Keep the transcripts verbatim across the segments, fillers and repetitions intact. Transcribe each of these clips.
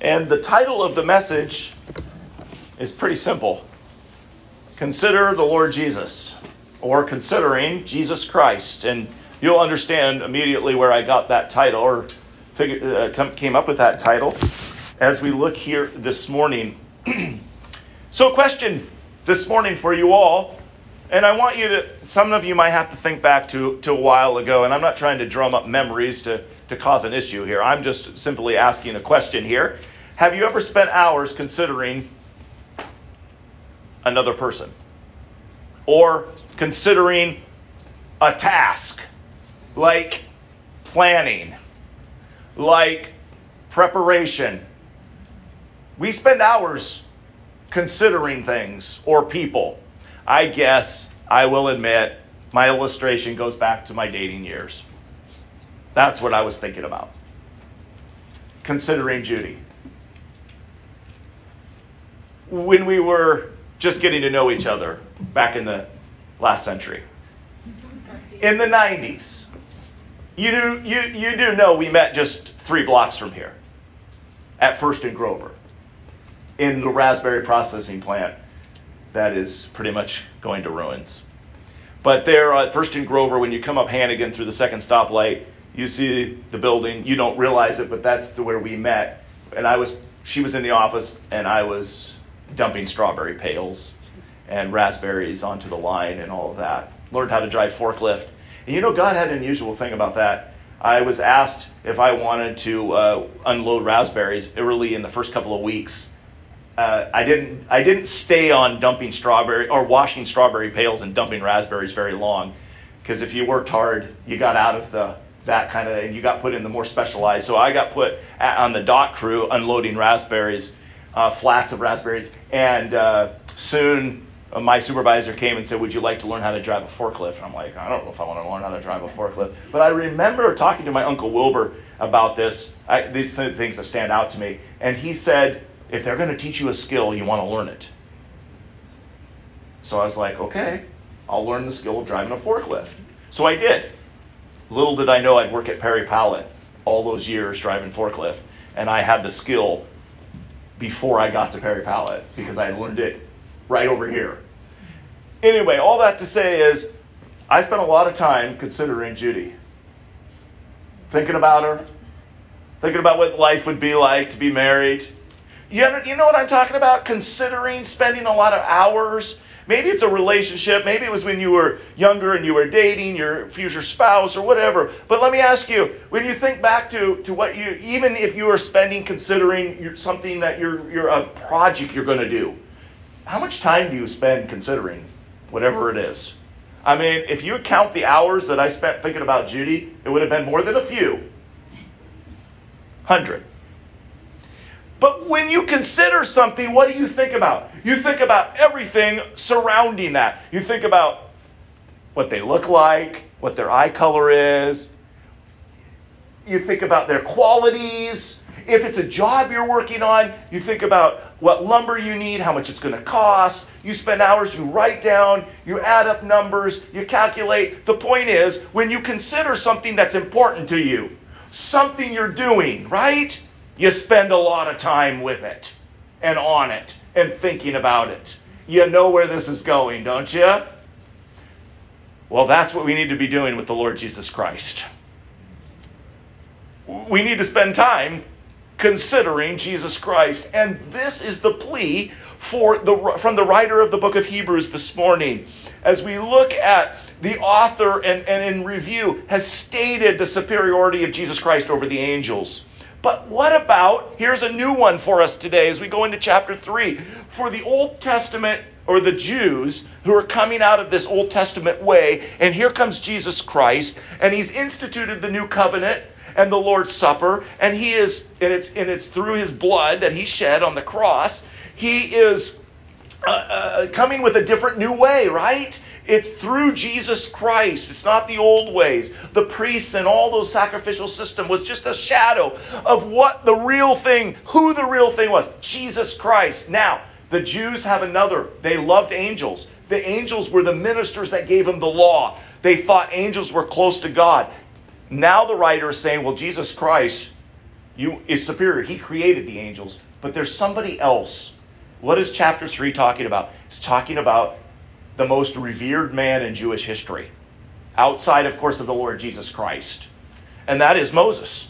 And the title of the message is pretty simple. Consider the Lord Jesus, or considering Jesus Christ. And you'll understand immediately where I got that title, or figure, uh, come, came up with that title, as we look here this morning. So a question this morning for you all, and I want you to, some of you might have to think back to, to a while ago, and I'm not trying to drum up memories to, to cause an issue here. I'm just simply asking a question here. Have you ever spent hours considering another person? Or considering a task, like planning, like preparation? We spend hours considering things or people. I guess, I will admit, my illustration goes back to my dating years. That's what I was thinking about. Considering Judy. When we were just getting to know each other back in the last century. In the nineties. You do, you, you do know we met just three blocks from here. At First and Grover. In the raspberry processing plant that is pretty much going to ruins. But there at First and Grover, when you come up Hannigan through the second stoplight, you see the building. You don't realize it, but that's the, where we met. And I was, she was in the office, and I was dumping strawberry pails and raspberries onto the line and all of that. Learned how to drive forklift. And you know, God had an unusual thing about that. I was asked if I wanted to uh, unload raspberries early in the first couple of weeks. Uh, I didn't I didn't stay on dumping strawberry or washing strawberry pails and dumping raspberries very long, because if you worked hard, you got out of the that kind of, and you got put in the more specialized. So I got put at, on the dock crew unloading raspberries, uh, flats of raspberries, and uh, soon uh, my supervisor came and said, "Would you like to learn how to drive a forklift?" And I'm like, I don't know if I want to learn how to drive a forklift, but I remember talking to my Uncle Wilbur about this. I, these are the things that stand out to me, and he said, if they're going to teach you a skill, you want to learn it. So I was like, okay, I'll learn the skill of driving a forklift. So I did. Little did I know I'd work at Perry Pallet all those years driving forklift. And I had the skill before I got to Perry Pallet because I had learned it right over here. Anyway, all that to say is I spent a lot of time considering Judy. Thinking about her. Thinking about what life would be like to be married. You know what I'm talking about? Considering, spending a lot of hours. Maybe it's a relationship. Maybe it was when you were younger and you were dating your future spouse or whatever. But let me ask you, when you think back to, to what you, even if you were spending considering something that you're, you're a project you're going to do, how much time do you spend considering whatever it is? I mean, if you count the hours that I spent thinking about Judy, it would have been more than a few. Hundred. But when you consider something, what do you think about? You think about everything surrounding that. You think about what they look like, what their eye color is. You think about their qualities. If it's a job you're working on, you think about what lumber you need, how much it's going to cost. You spend hours, you write down, you add up numbers, you calculate. The point is, when you consider something that's important to you, something you're doing, right? You spend a lot of time with it and on it and thinking about it. You know where this is going, don't you? Well, that's what we need to be doing with the Lord Jesus Christ. We need to spend time considering Jesus Christ. And this is the plea for the from the writer of the book of Hebrews this morning. As we look at the author and, and in review has stated the superiority of Jesus Christ over the angels. But what about, here's a new one for us today as we go into chapter three. For the Old Testament, or the Jews who are coming out of this Old Testament way, and here comes Jesus Christ, and he's instituted the new covenant and the Lord's Supper, and he is, and it's, and it's through his blood that he shed on the cross. He is uh, uh, coming with a different new way, right? It's through Jesus Christ. It's not the old ways. The priests and all those sacrificial system was just a shadow of what the real thing, who the real thing was. Jesus Christ. Now, the Jews have another. They loved angels. The angels were the ministers that gave them the law. They thought angels were close to God. Now the writer is saying, well, Jesus Christ you is superior. He created the angels, but there's somebody else. What is chapter three talking about? It's talking about the most revered man in Jewish history, outside, of course, of the Lord Jesus Christ, and that is Moses.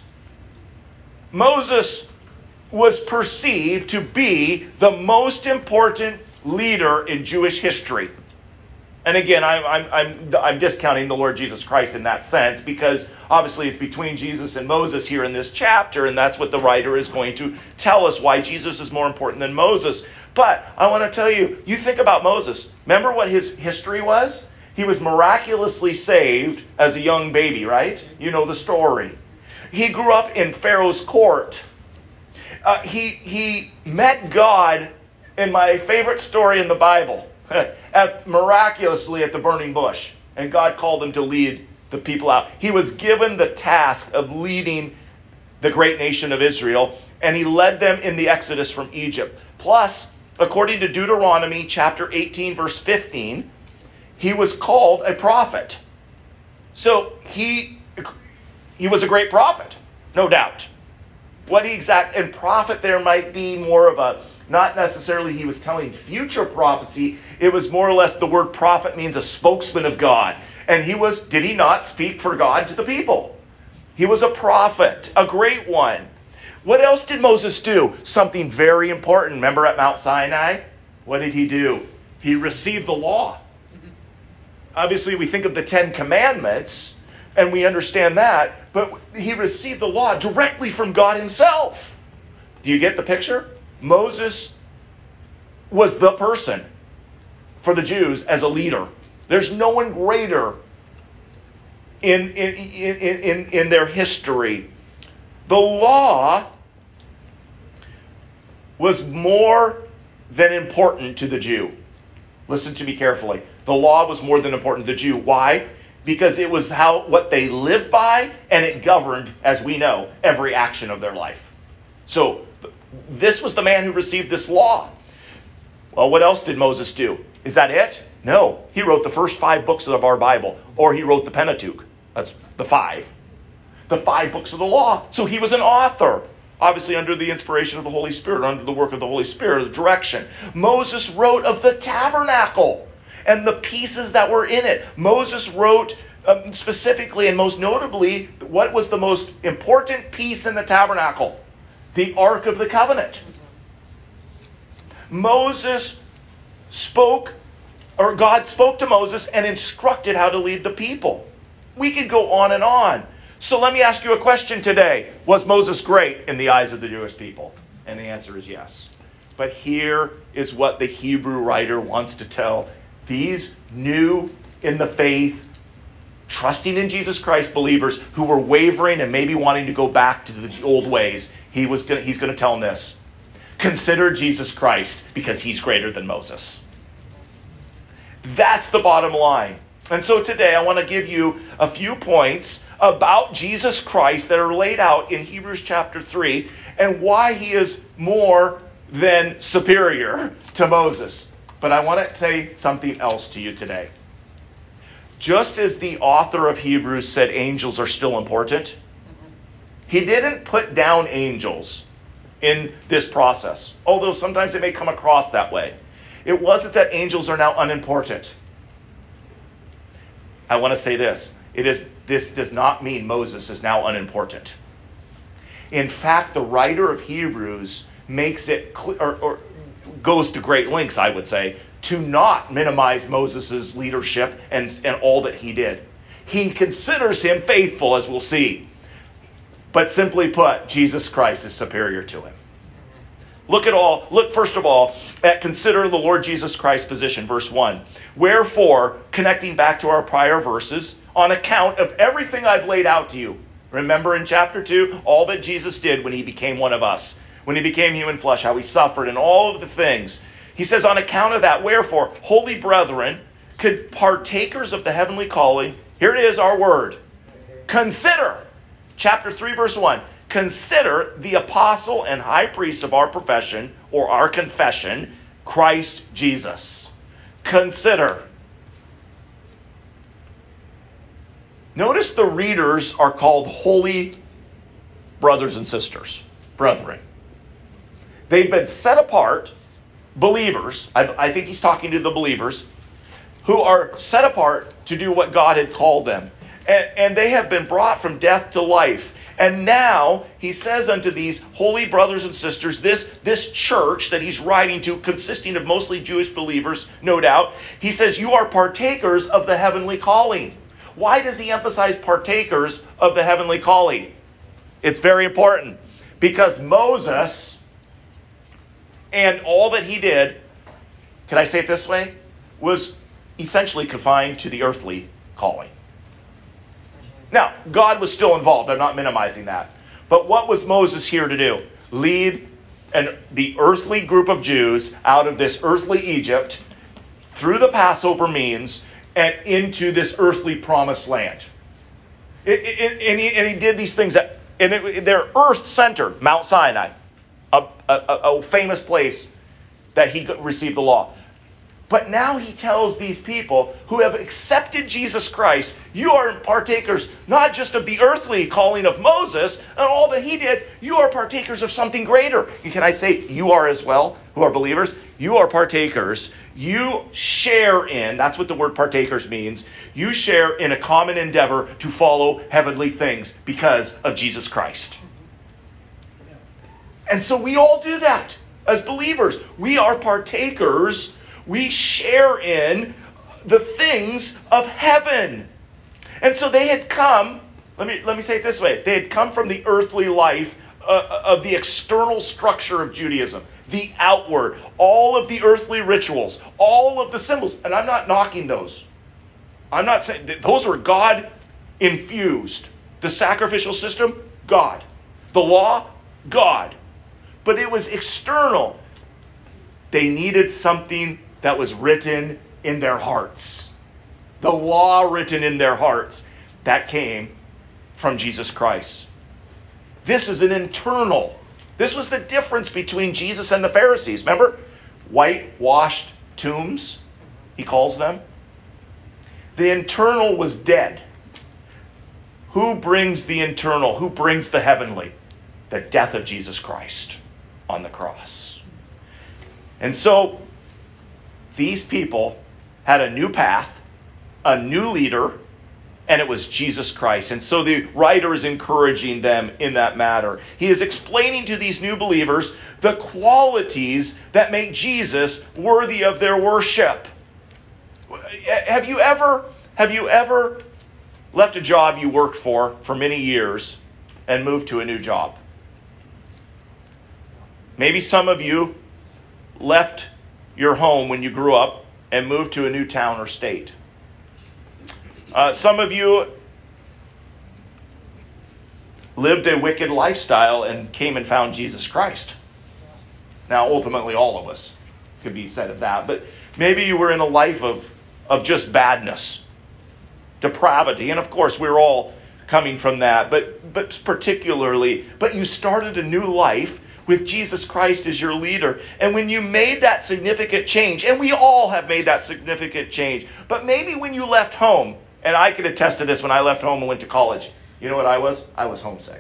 Moses was perceived to be the most important leader in Jewish history. And again, I'm, I'm, I'm, I'm discounting the Lord Jesus Christ in that sense, because obviously it's between Jesus and Moses here in this chapter, and that's what the writer is going to tell us, why Jesus is more important than Moses. But I want to tell you, you think about Moses. Remember what his history was? He was miraculously saved as a young baby, right? You know the story. He grew up in Pharaoh's court. Uh, he, he met God in my favorite story in the Bible, at, miraculously at the burning bush. And God called him to lead the people out. He was given the task of leading the great nation of Israel, and he led them in the Exodus from Egypt. Plus, according to Deuteronomy chapter eighteen, verse fifteen, he was called a prophet. So he, he was a great prophet, no doubt. What he exact, and prophet there might be more of a, not necessarily he was telling future prophecy. It was more or less, the word prophet means a spokesman of God. And he was, did he not speak for God to the people? He was a prophet, a great one. What else did Moses do? Something very important. Remember at Mount Sinai? What did he do? He received the law. Obviously, we think of the Ten Commandments, and we understand that, but he received the law directly from God himself. Do you get the picture? Moses was the person for the Jews as a leader. There's no one greater in, in, in, in, in their history. The law was more than important to the Jew. Listen to me carefully. The law was more than important to the Jew. Why? Because it was how what they lived by, and it governed, as we know, every action of their life. So this was the man who received this law. Well, what else did Moses do? Is that it? No. He wrote the first five books of our Bible, or he wrote the Pentateuch. That's the five. The five books of the law. So he was an author, obviously under the inspiration of the Holy Spirit, under the work of the Holy Spirit, the direction. Moses wrote of the tabernacle and the pieces that were in it. Moses wrote um, specifically and most notably, what was the most important piece in the tabernacle? The Ark of the Covenant. Moses spoke, or God spoke to Moses and instructed how to lead the people. We could go on and on. So let me ask you a question today. Was Moses great in the eyes of the Jewish people? And the answer is yes. But here is what the Hebrew writer wants to tell these new in the faith, trusting in Jesus Christ believers who were wavering and maybe wanting to go back to the old ways. He was going. He's going to tell them this. Consider Jesus Christ, because he's greater than Moses. That's the bottom line. And so today I want to give you a few points about Jesus Christ that are laid out in Hebrews chapter three and why he is more than superior to Moses. But I want to say something else to you today. Just as the author of Hebrews said angels are still important, he didn't put down angels in this process, although sometimes it may come across that way. It wasn't that angels are now unimportant. I want to say this. It is. This does not mean Moses is now unimportant. In fact, the writer of Hebrews makes it clear, or, or goes to great lengths, I would say, to not minimize Moses' leadership and, and all that he did. He considers him faithful, as we'll see. But simply put, Jesus Christ is superior to him. Look at all, look first of all at consider the Lord Jesus Christ's position, verse one. Wherefore, connecting back to our prior verses, on account of everything I've laid out to you. Remember in chapter two, all that Jesus did when he became one of us. When he became human flesh, how he suffered and all of the things. He says, on account of that, wherefore, holy brethren, could partakers of the heavenly calling, here it is, our word, consider, chapter three, verse one, consider the apostle and high priest of our profession, or our confession, Christ Jesus. Consider. Notice the readers are called holy brothers and sisters, brethren. They've been set apart, believers. I, I think he's talking to the believers who are set apart to do what God had called them. And, and they have been brought from death to life. And now he says unto these holy brothers and sisters, this, this church that he's writing to, consisting of mostly Jewish believers, no doubt, he says, you are partakers of the heavenly calling. Why does he emphasize partakers of the heavenly calling? It's very important. Because Moses and all that he did, can I say it this way, was essentially confined to the earthly calling. Now, God was still involved. I'm not minimizing that. But what was Moses here to do? Lead an, the earthly group of Jews out of this earthly Egypt through the Passover means and into this earthly promised land. It, it, and, he, and he did these things that, and it, they're earth-centered. Mount Sinai, a, a, a famous place that he received the law. But now he tells these people who have accepted Jesus Christ, you are partakers not just of the earthly calling of Moses and all that he did, you are partakers of something greater. And can I say you are as well, who are believers? You are partakers. You share in, that's what the word partakers means, you share in a common endeavor to follow heavenly things because of Jesus Christ. And so we all do that as believers. We are partakers. We share in the things of heaven. And so they had come, let me let me say it this way, they had come from the earthly life uh, of the external structure of Judaism, the outward, all of the earthly rituals, all of the symbols. And I'm not knocking those. I'm not saying, those were God infused. The sacrificial system, God. The law, God. But it was external. They needed something that was written in their hearts. The law written in their hearts. That came from Jesus Christ. This is an internal. This was the difference between Jesus and the Pharisees. Remember? Whitewashed tombs, he calls them. The internal was dead. Who brings the internal? Who brings the heavenly? The death of Jesus Christ on the cross. And so these people had a new path, a new leader, and it was Jesus Christ. And so the writer is encouraging them in that matter. He is explaining to these new believers the qualities that make Jesus worthy of their worship. Have you ever, have you ever left a job you worked for for many years and moved to a new job? Maybe some of you left your home when you grew up and moved to a new town or state. Uh, some of you lived a wicked lifestyle and came and found Jesus Christ. Now, ultimately, all of us could be said of that. But maybe you were in a life of, of just badness, depravity. And of course, we're all coming from that. But, but particularly, but you started a new life with Jesus Christ as your leader. And when you made that significant change, and we all have made that significant change, but maybe when you left home, and I can attest to this, when I left home and went to college, you know what I was? I was homesick.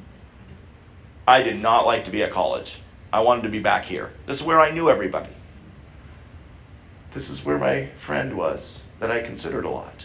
I did not like to be at college. I wanted to be back here. This is where I knew everybody. This is where my friend was, that I considered a lot.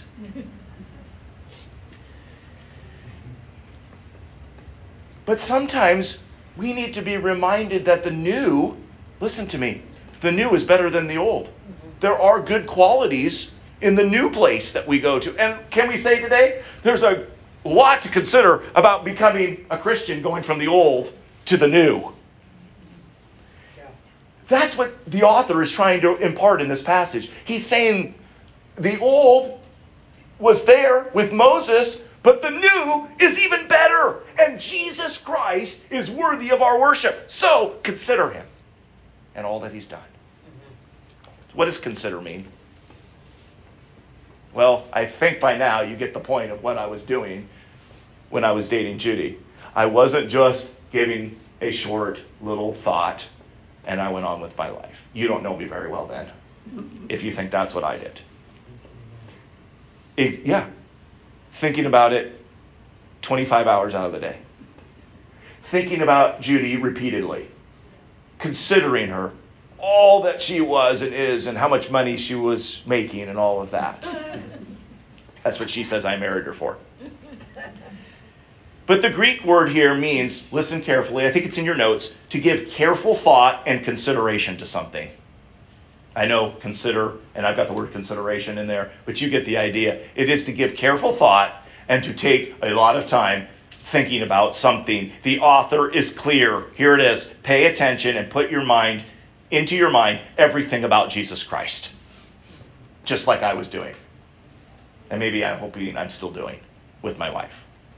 But sometimes we need to be reminded that the new, listen to me, the new is better than the old. There are good qualities in the new place that we go to. And can we say today, there's a lot to consider about becoming a Christian, going from the old to the new. That's what the author is trying to impart in this passage. He's saying the old was there with Moses, but the new is even better. And Jesus Christ is worthy of our worship. So consider him and all that he's done. What does consider mean? Well, I think by now you get the point of what I was doing when I was dating Judy. I wasn't just giving a short little thought and I went on with my life. You don't know me very well then, if you think that's what I did. It, yeah. Thinking about it twenty-five hours out of the day. thinking about Judy repeatedly, considering her, all that she was and is, and how much money she was making and all of that. That's what she says I married her for. But the Greek word here means, listen carefully, I think it's in your notes, to give careful thought and consideration to something. I know consider, and I've got the word consideration in there, but you get the idea. It is to give careful thought and to take a lot of time thinking about something. The author is clear. Here it is. Pay attention and put your mind, into your mind, everything about Jesus Christ. Just like I was doing. And maybe I'm hoping I'm still doing with my wife.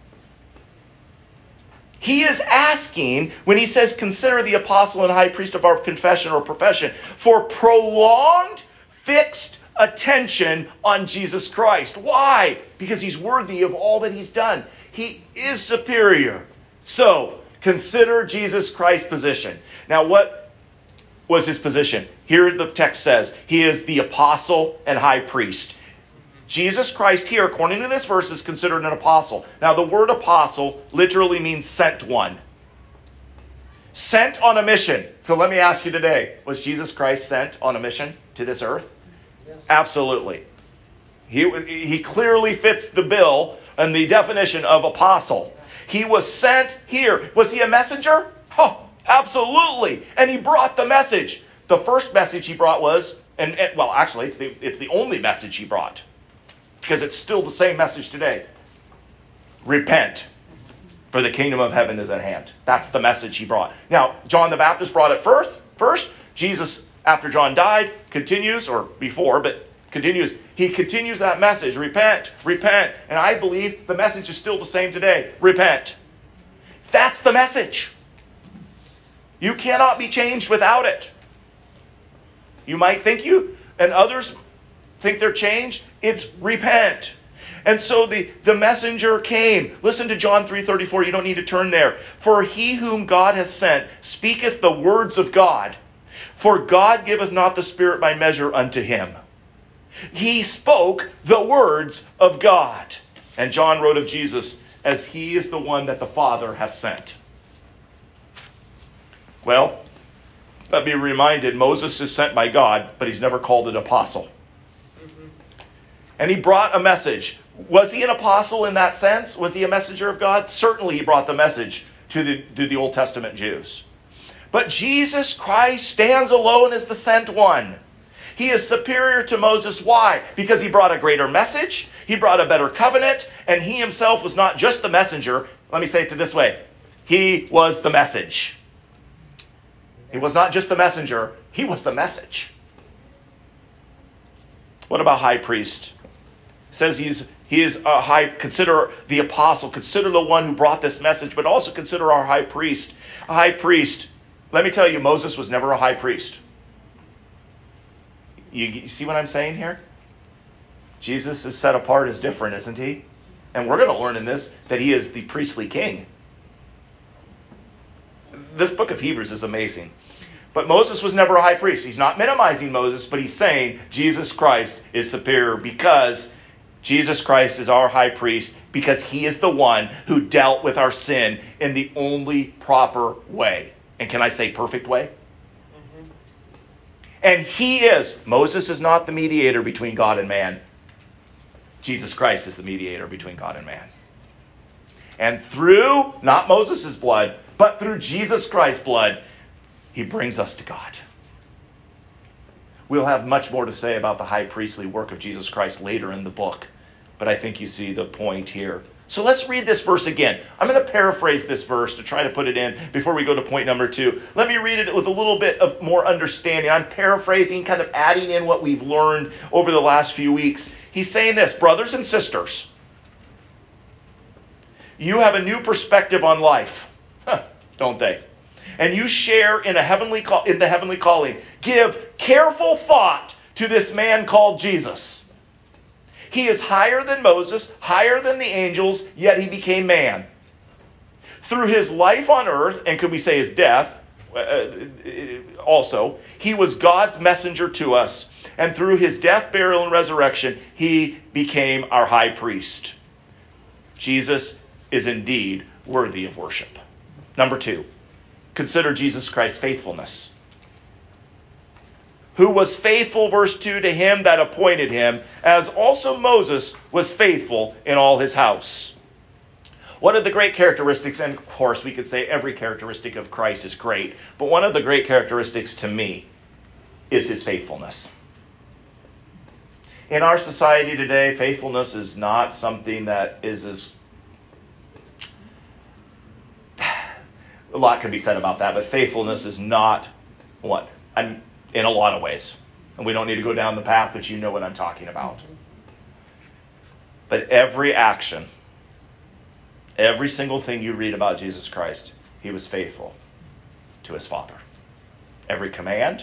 He is asking, when he says, consider the apostle and high priest of our confession or profession, for prolonged, fixed attention on Jesus Christ. Why? Because he's worthy of all that he's done. He is superior. So, consider Jesus Christ's position. Now, what was his position? Here the text says, he is the apostle and high priest. Jesus Christ here, according to this verse, is considered an apostle. Now, the word apostle literally means sent one. Sent on a mission. So let me ask you today, was Jesus Christ sent on a mission to this earth? Yes. Absolutely. He, he clearly fits the bill and the definition of apostle. He was sent here. Was he a messenger? Oh, absolutely. And he brought the message. The first message he brought was, and, and well, actually, it's the, it's the only message he brought. Because it's still the same message today. Repent, for the kingdom of heaven is at hand. That's the message he brought. Now, John the Baptist brought it first. First, Jesus, after John died, continues, or before, but continues. He continues that message. Repent, repent. And I believe the message is still the same today. Repent. That's the message. You cannot be changed without it. You might think you, and others think they're changed. It's repent. And so the, the messenger came. Listen to John three thirty-four. You don't need to turn there. For he whom God has sent speaketh the words of God. For God giveth not the Spirit by measure unto him. He spoke the words of God. And John wrote of Jesus as he is the one that the Father has sent. Well, let me be reminded, Moses is sent by God, but he's never called an apostle. And he brought a message. Was he an apostle in that sense? Was he a messenger of God? Certainly he brought the message to the, to the Old Testament Jews. But Jesus Christ stands alone as the sent one. He is superior to Moses. Why? Because he brought a greater message. He brought a better covenant. And he himself was not just the messenger. Let me say it this way. He was the message. He was not just the messenger. He was the message. What about high priest? It says he's he is a high, consider the apostle, consider the one who brought this message, but also consider our high priest. A high priest, let me tell you, Moses was never a high priest. You, you see what I'm saying here? Jesus is set apart as different, isn't he? And we're going to learn in this that he is the priestly king. This book of Hebrews is amazing. But Moses was never a high priest. He's not minimizing Moses, but he's saying Jesus Christ is superior because Jesus Christ is our high priest, because he is the one who dealt with our sin in the only proper way. And can I say perfect way? Mm-hmm. And he is. Moses is not the mediator between God and man. Jesus Christ is the mediator between God and man. And through, not Moses' blood, but through Jesus Christ's blood, he brings us to God. We'll have much more to say about the high priestly work of Jesus Christ later in the book. But I think you see the point here. So let's read this verse again. I'm going to paraphrase this verse to try to put it in before we go to point number two. Let me read it with a little bit of more understanding. I'm paraphrasing, kind of adding in what we've learned over the last few weeks. He's saying this, brothers and sisters, you have a new perspective on life, huh, don't they? And you share in a heavenly call, in the heavenly calling. Give careful thought to this man called Jesus. He is higher than Moses, higher than the angels, yet he became man. Through his life on earth, and could we say his death uh, also, he was God's messenger to us. And through his death, burial, and resurrection, he became our high priest. Jesus is indeed worthy of worship. Number two, consider Jesus Christ's faithfulness. Who was faithful, verse two, to him that appointed him, as also Moses was faithful in all his house. One of the great characteristics, and of course we could say every characteristic of Christ is great, but one of the great characteristics to me is his faithfulness. In our society today, faithfulness is not something that is as... A lot can be said about that, but faithfulness is not what? I'm in a lot of ways. And we don't need to go down the path, but you know what I'm talking about. But every action, every single thing you read about Jesus Christ, he was faithful to his Father. Every command,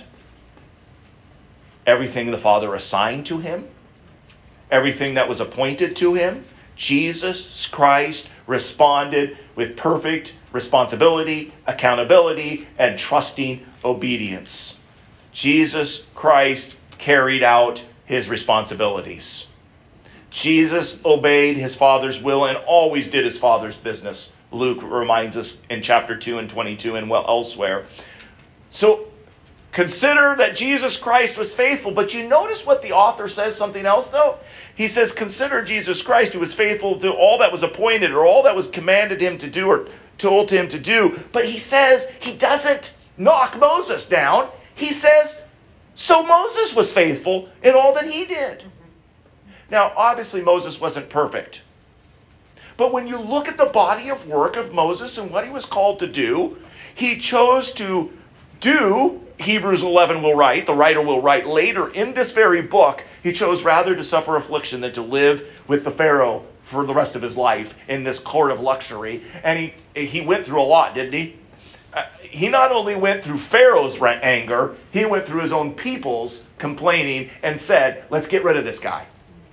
everything the Father assigned to him, everything that was appointed to him, Jesus Christ responded with perfect responsibility, accountability, and trusting obedience. Jesus Christ carried out his responsibilities. Jesus obeyed his Father's will and always did his Father's business. Luke reminds us in chapter two and twenty-two and well elsewhere. So consider that Jesus Christ was faithful. But you notice what the author says something else though? He says, consider Jesus Christ who was faithful to all that was appointed or all that was commanded him to do or told him to do. But he says he doesn't knock Moses down. He says, so Moses was faithful in all that he did. Now, obviously, Moses wasn't perfect. But when you look at the body of work of Moses and what he was called to do, he chose to do, Hebrews eleven will write, the writer will write later in this very book, he chose rather to suffer affliction than to live with the Pharaoh for the rest of his life in this court of luxury. And he, he went through a lot, didn't he? Uh, he not only went through Pharaoh's anger, he went through his own people's complaining and said, let's get rid of this guy.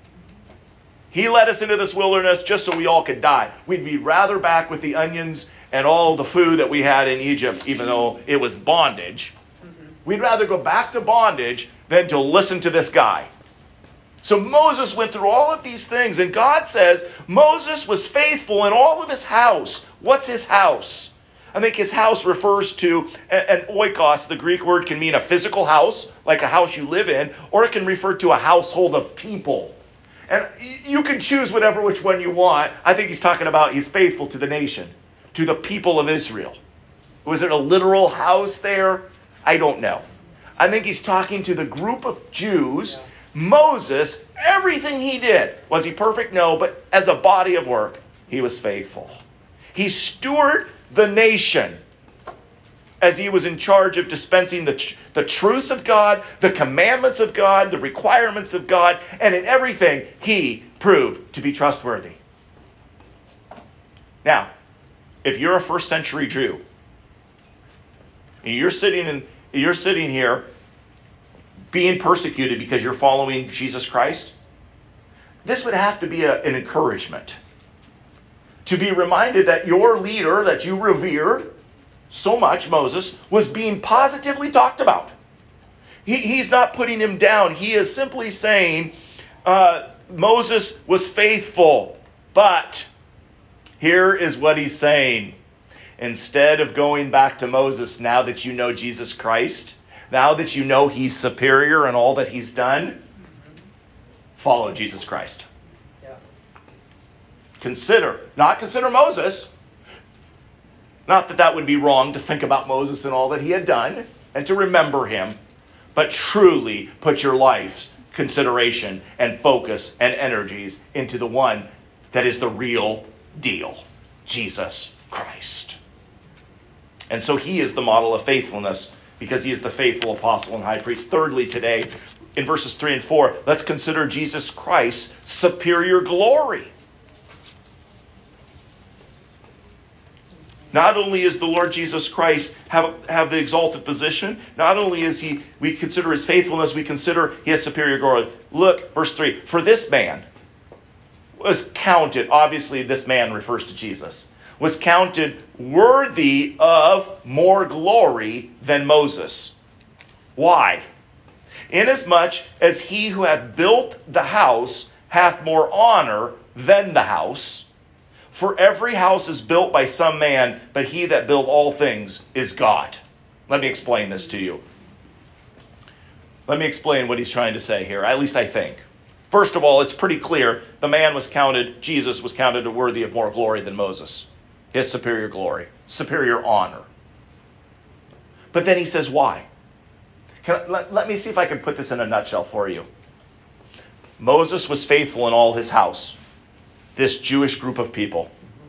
He led us into this wilderness just so we all could die. We'd be rather back with the onions and all the food that we had in Egypt, even though it was bondage. Mm-hmm. We'd rather go back to bondage than to listen to this guy. So Moses went through all of these things, and God says Moses was faithful in all of his house. What's his house? I think his house refers to an oikos. The Greek word can mean a physical house, like a house you live in, or it can refer to a household of people. And you can choose whatever which one you want. I think he's talking about he's faithful to the nation, to the people of Israel. Was it a literal house there? I don't know. I think he's talking to the group of Jews. Yeah. Moses, everything he did, was he perfect? No, but as a body of work, he was faithful. He stewarded the nation as he was in charge of dispensing the, the truths of God, the commandments of God, the requirements of God, and in everything, he proved to be trustworthy. Now, if you're a first century Jew, and you're sitting in, you're sitting here being persecuted because you're following Jesus Christ, this would have to be a, an encouragement. To be reminded that your leader that you revered so much, Moses, was being positively talked about. He, he's not putting him down. He is simply saying uh, Moses was faithful. But here is what he's saying. Instead of going back to Moses, now that you know Jesus Christ, now that you know he's superior in all that he's done, follow Jesus Christ. Consider, not consider Moses. Not that that would be wrong to think about Moses and all that he had done and to remember him, but truly put your life's consideration and focus and energies into the one that is the real deal, Jesus Christ. And so he is the model of faithfulness because he is the faithful apostle and high priest. Thirdly, today, in verses three and four, let's consider Jesus Christ's superior glory. Not only is the Lord Jesus Christ have, have the exalted position, not only is he, we consider his faithfulness, we consider he has superior glory. Look, verse three, for this man was counted, obviously this man refers to Jesus, was counted worthy of more glory than Moses. Why? Inasmuch as he who hath built the house hath more honor than the house. For every house is built by some man, but he that built all things is God. Let me explain this to you. Let me explain what he's trying to say here, at least I think. First of all, it's pretty clear the man was counted, Jesus was counted worthy of more glory than Moses. His superior glory, superior honor. But then he says, why? Can I, let, let me see if I can put this in a nutshell for you. Moses was faithful in all his house, this Jewish group of people.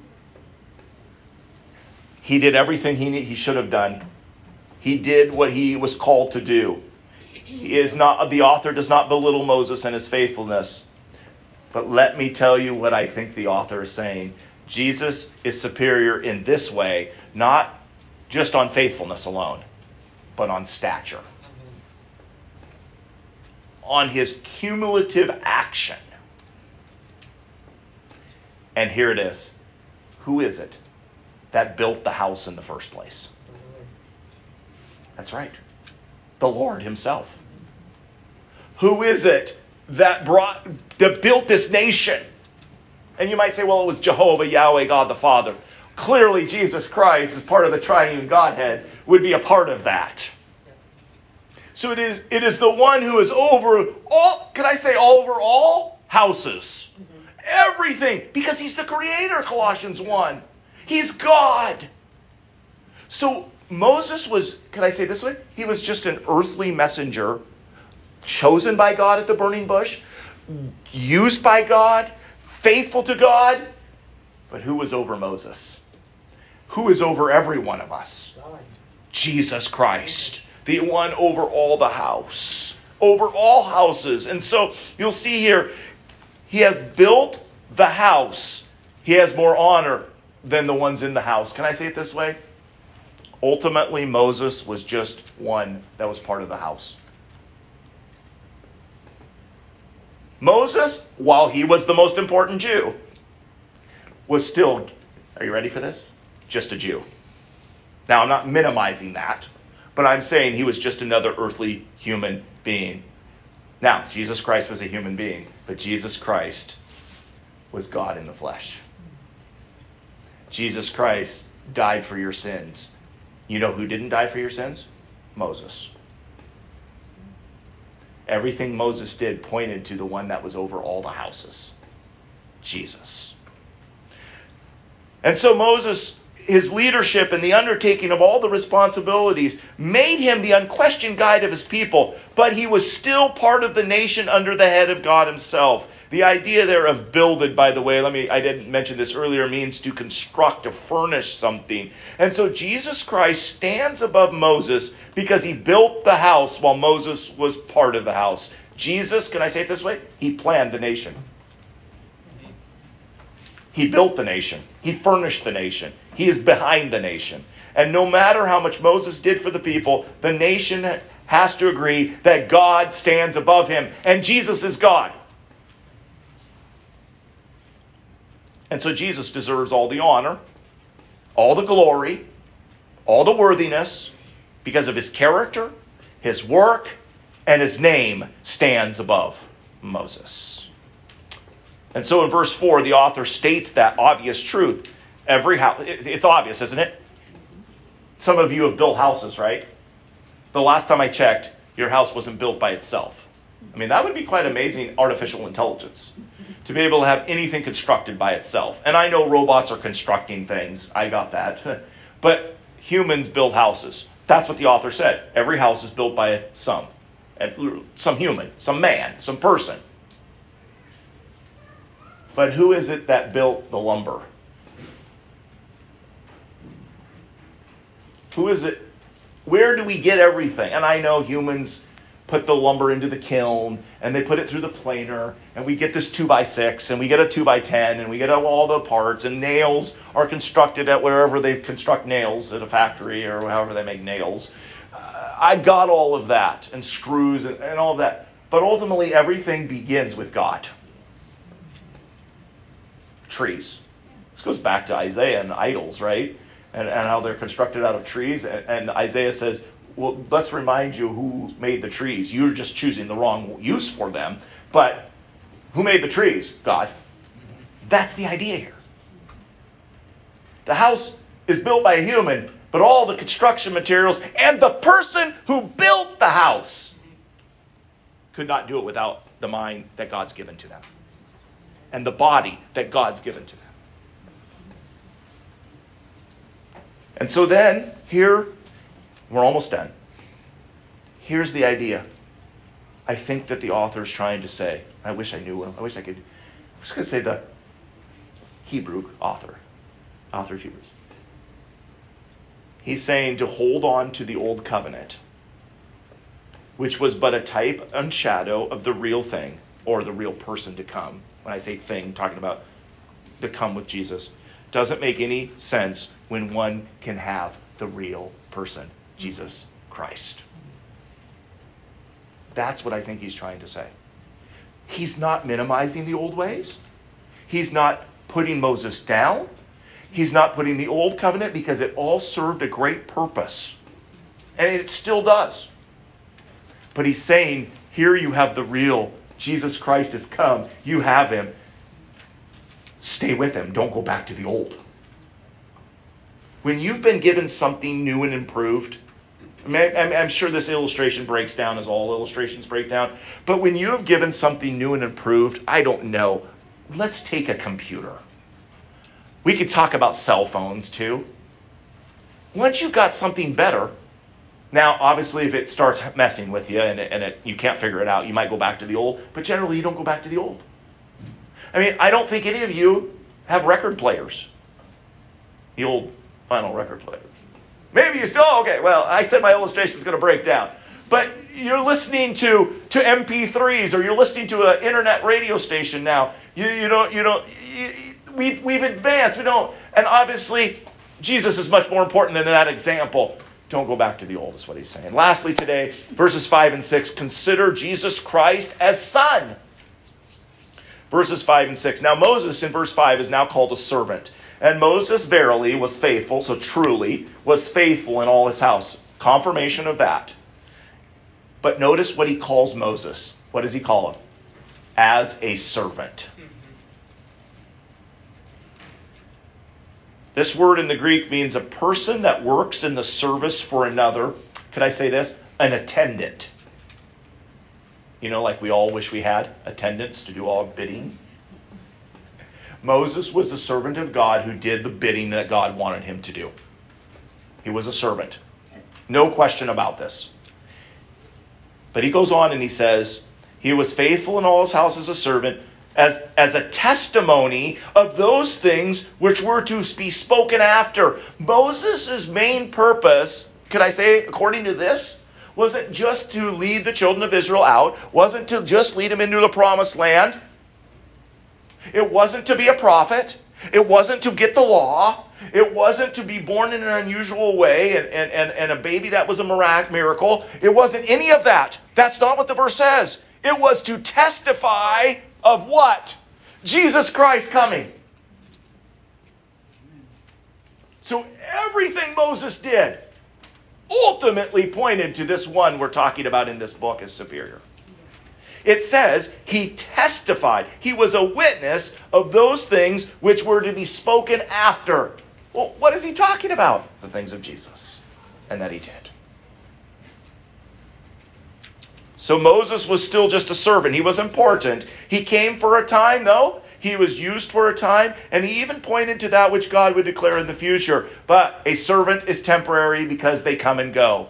He did everything he, he should have done. He did what he was called to do. He is not, the author does not belittle Moses and his faithfulness. But let me tell you what I think the author is saying. Jesus is superior in this way, not just on faithfulness alone, but on stature. On his cumulative action. And here it is. Who is it that built the house in the first place? That's right. The Lord himself. Who is it that brought, that built this nation? And you might say, well, it was Jehovah, Yahweh, God the Father. Clearly, Jesus Christ, as part of the triune Godhead, would be a part of that. So it is, it is the one who is over all, can I say over all houses? Mm-hmm. Everything. Because he's the creator, Colossians one. He's God. So Moses was, can I say this way? He was just an earthly messenger, chosen by God at the burning bush, used by God, faithful to God. But who was over Moses? Who is over every one of us? God. Jesus Christ, the one over all the house, over all houses. And so you'll see here, he has built the house. He has more honor than the ones in the house. Can I say it this way? Ultimately, Moses was just one that was part of the house. Moses, while he was the most important Jew, was still, are you ready for this? Just a Jew. Now, I'm not minimizing that, but I'm saying he was just another earthly human being. Now, Jesus Christ was a human being, but Jesus Christ was God in the flesh. Jesus Christ died for your sins. You know who didn't die for your sins? Moses. Everything Moses did pointed to the one that was over all the houses. Jesus. And so Moses, his leadership and the undertaking of all the responsibilities made him the unquestioned guide of his people, but he was still part of the nation under the head of God himself. The idea there of builded, by the way, let me, I didn't mention this earlier, means to construct, to furnish something. And so Jesus Christ stands above Moses because he built the house while Moses was part of the house. Jesus, can I say it this way? He planned the nation. He built the nation. He furnished the nation. He is behind the nation. And no matter how much Moses did for the people, the nation has to agree that God stands above him. And Jesus is God. And so Jesus deserves all the honor, all the glory, all the worthiness, because of his character, his work, and his name stands above Moses. And so in verse four, the author states that obvious truth. Every house, it's obvious, isn't it? Some of you have built houses, right? The last time I checked, your house wasn't built by itself. I mean, that would be quite amazing artificial intelligence, to be able to have anything constructed by itself. And I know robots are constructing things. I got that. But humans build houses. That's what the author said. Every house is built by some. Some human, some man, some person. But who is it that built the lumber? Who is it? Where do we get everything? And I know humans put the lumber into the kiln, and they put it through the planer, and we get this two by six, and we get a two by ten, and we get all the parts, and nails are constructed at wherever they construct nails, at a factory or however they make nails. Uh, I got all of that, and screws and, and all of that. But ultimately, everything begins with God. Trees. This goes back to Isaiah and idols, right? And, and how they're constructed out of trees. And, and Isaiah says, well, let's remind you who made the trees. You're just choosing the wrong use for them. But who made the trees? God. That's the idea here. The house is built by a human, but all the construction materials and the person who built the house could not do it without the mind that God's given to them and the body that God's given to them. And so then, here, we're almost done. Here's the idea. I think that the author is trying to say, I wish I knew, I wish I could, I was going to say the Hebrew author, author of Hebrews. He's saying to hold on to the old covenant, which was but a type and shadow of the real thing, or the real person to come. When I say thing, talking about the come with Jesus, doesn't make any sense when one can have the real person, Jesus Christ. That's what I think he's trying to say. He's not minimizing the old ways. He's not putting Moses down. He's not putting the old covenant, because it all served a great purpose. And it still does. But he's saying, here you have the real. Jesus Christ has come. You have him. Stay with him. Don't go back to the old. When you've been given something new and improved, I mean, I'm, I'm sure this illustration breaks down as all illustrations break down. But when you have given something new and improved, I don't know. Let's take a computer. We could talk about cell phones too. Once you've got something better, now obviously if it starts messing with you and, it, and it, you can't figure it out, you might go back to the old. But generally you don't go back to the old. I mean, I don't think any of you have record players. The old vinyl record players. Maybe you still, okay, well, I said my illustration is going to break down. But you're listening to, to M P threes, or you're listening to an internet radio station now. You, you don't, you don't, you, we've, we've advanced. We don't, and obviously, Jesus is much more important than that example. Don't go back to the old, is what he's saying. Lastly today, verses five and six, consider Jesus Christ as son. Verses five and six. Now Moses in verse five is now called a servant. And Moses verily was faithful, so truly, was faithful in all his house. Confirmation of that. But notice what he calls Moses. What does he call him? As a servant. This word in the Greek means a person that works in the service for another. Could I say this? An attendant. You know, like we all wish we had attendants to do all bidding. Moses was the servant of God who did the bidding that God wanted him to do. He was a servant. No question about this. But he goes on and he says, he was faithful in all his house as a servant, as, as a testimony of those things which were to be spoken after. Moses' main purpose, could I say, according to this, wasn't just to lead the children of Israel out, wasn't to just lead them into the promised land. It wasn't to be a prophet. It wasn't to get the law. It wasn't to be born in an unusual way and, and, and, and a baby that was a miracle. It wasn't any of that. That's not what the verse says. It was to testify of what? Jesus Christ coming. So everything Moses did ultimately pointed to this one we're talking about in this book as superior. It says he testified. He was a witness of those things which were to be spoken after. Well, what is he talking about? The things of Jesus. And that he did. So Moses was still just a servant. He was important. He came for a time, though. He was used for a time. And he even pointed to that which God would declare in the future. But a servant is temporary because they come and go.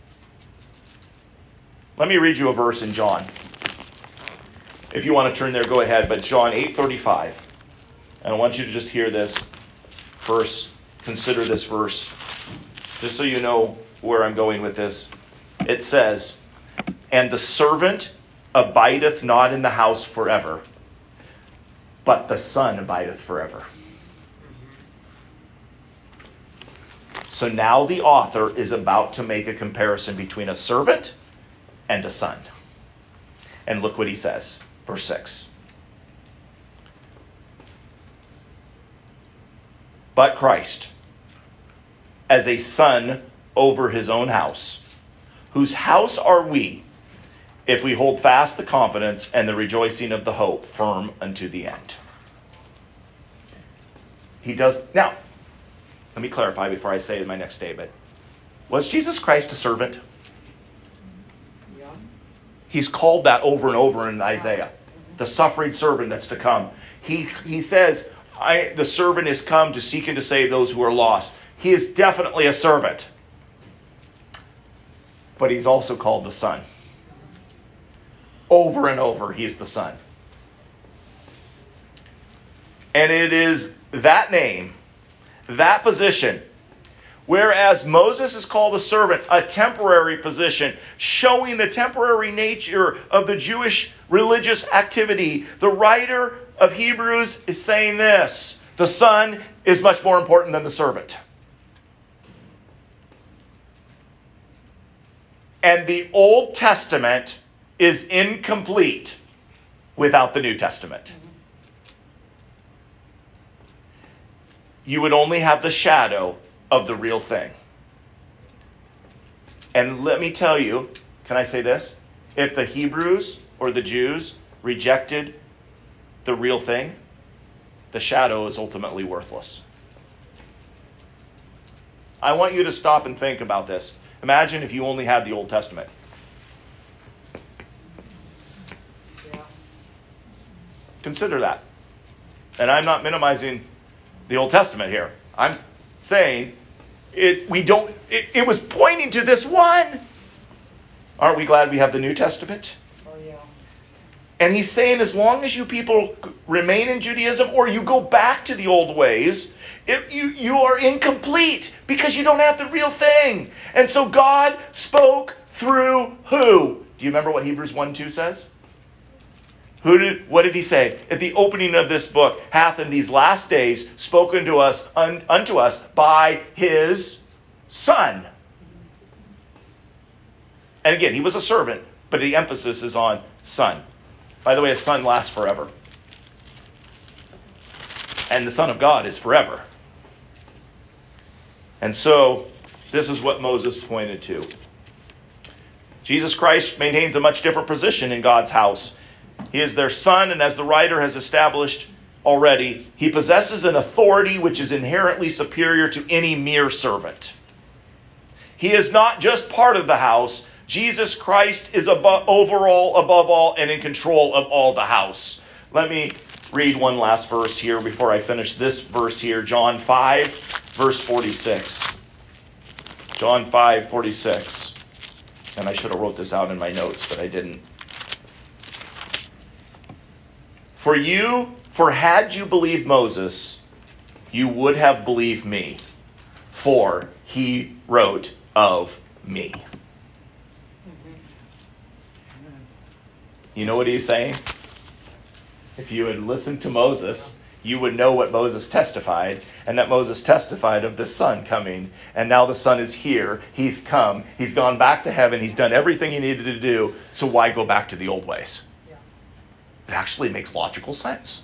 Let me read you a verse in John. If you want to turn there, go ahead. But John eight thirty-five. And I want you to just hear this verse. Consider this verse. Just so you know where I'm going with this. It says, and the servant abideth not in the house forever, but the Son abideth forever. So now the author is about to make a comparison between a servant and a son. And look what he says. Verse six. But Christ, as a son over his own house, whose house are we, if we hold fast the confidence and the rejoicing of the hope firm unto the end. He does. Now, Let me clarify before I say my next statement. Was Jesus Christ a servant? Yeah. He's called that over and over in Isaiah. The suffering servant that's to come. He he says, I, the servant is come to seek and to save those who are lost. He is definitely a servant. But he's also called the Son. Over and over, he's the Son. And it is that name, that position, whereas Moses is called a servant, a temporary position, showing the temporary nature of the Jewish religious activity, the writer of Hebrews is saying this: the Son is much more important than the servant. And the Old Testament is incomplete without the New Testament. You would only have the shadow of the real thing. And let me tell you, can I say this? If the Hebrews or the Jews rejected the real thing, the shadow is ultimately worthless. I want you to stop and think about this. Imagine if you only had the Old Testament. Yeah. Consider that. And I'm not minimizing the Old Testament here. I'm saying it we don't it, it was pointing to this one. Aren't we glad we have the New Testament? Oh, yeah. And he's saying as long as you people remain in Judaism or you go back to the old ways, it, you, you are incomplete because you don't have the real thing. And so God spoke through who? Do you remember what Hebrews one two says? Who did? What did he say? At the opening of this book, hath in these last days spoken to us un, unto us by his Son. And again, he was a servant, but the emphasis is on Son. By the way, a son lasts forever. And the Son of God is forever. And so, this is what Moses pointed to. Jesus Christ maintains a much different position in God's house. He is their Son, and as the writer has established already, he possesses an authority which is inherently superior to any mere servant. He is not just part of the house. Jesus Christ is above, overall, above all, and in control of all the house. Let me read one last verse here before I finish this verse here. John five, verse forty-six. John five, forty-six. And I should have wrote this out in my notes, but I didn't. For you, for had you believed Moses, you would have believed me, for he wrote of me. You know what he's saying? If you had listened to Moses, you would know what Moses testified, and that Moses testified of the Son coming, and now the Son is here, he's come, he's gone back to heaven, he's done everything he needed to do, so why go back to the old ways? Yeah. It actually makes logical sense.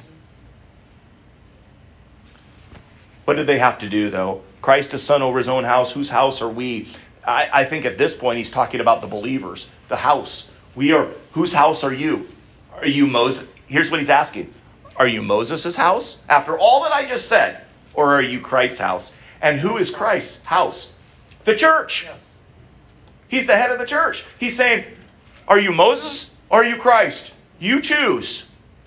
What did they have to do, though? Christ is Son over his own house. Whose house are we? I, I think at this point he's talking about the believers, the house. We are, whose house are you? Are you Moses? Here's what he's asking. Are you Moses' house? After all that I just said, or are you Christ's house? And who is Christ's house? The church. Yes. He's the head of the church. He's saying, are you Moses or are you Christ? You choose.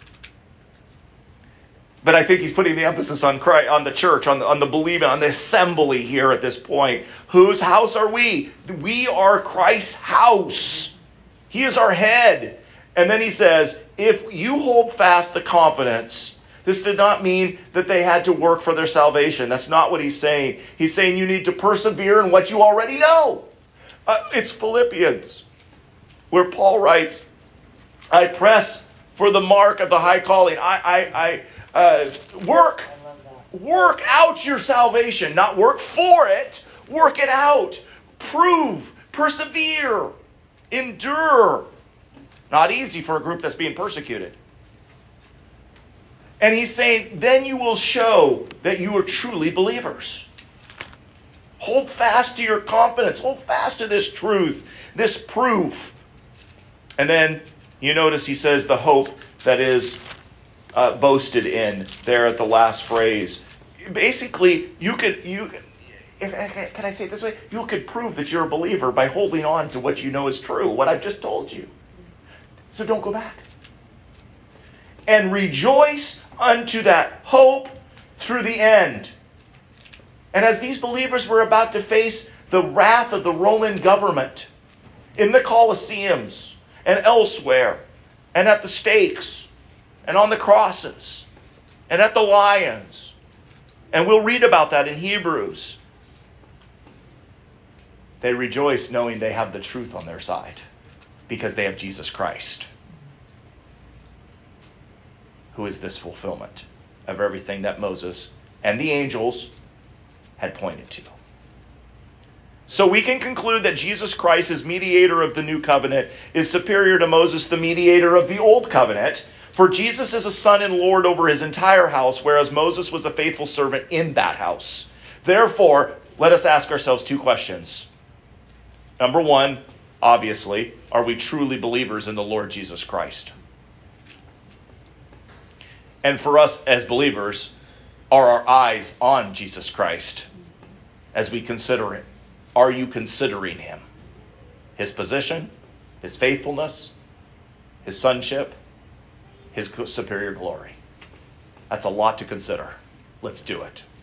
But I think he's putting the emphasis on Christ, on the church, on the, on the believing, on the assembly here at this point. Whose house are we? We are Christ's house. He is our head. And then he says, if you hold fast the confidence, this did not mean that they had to work for their salvation. That's not what he's saying. He's saying you need to persevere in what you already know. Uh, it's Philippians, where Paul writes, I press for the mark of the high calling. I, I, I uh, work. I love that. Work out your salvation. Not work for it. Work it out. Prove. Persevere. Endure. Not easy for a group that's being persecuted. And he's saying, then you will show that you are truly believers. Hold fast to your confidence. Hold fast to this truth, this proof. And then you notice he says the hope that is uh, boasted in there at the last phrase. Basically, you could you can I say it this way? You could prove that you're a believer by holding on to what you know is true, what I've just told you. So don't go back. And rejoice unto that hope through the end. And as these believers were about to face the wrath of the Roman government in the Colosseums and elsewhere, and at the stakes, and on the crosses, and at the lions, and we'll read about that in Hebrews, they rejoice knowing they have the truth on their side because they have Jesus Christ, who is this fulfillment of everything that Moses and the angels had pointed to. So we can conclude that Jesus Christ, as mediator of the new covenant, is superior to Moses, the mediator of the old covenant. For Jesus is a son and Lord over his entire house, whereas Moses was a faithful servant in that house. Therefore, let us ask ourselves two questions. Number one, obviously, are we truly believers in the Lord Jesus Christ? And for us as believers, are our eyes on Jesus Christ as we consider him? Are you considering him? His position, his faithfulness, his sonship, his superior glory. That's a lot to consider. Let's do it.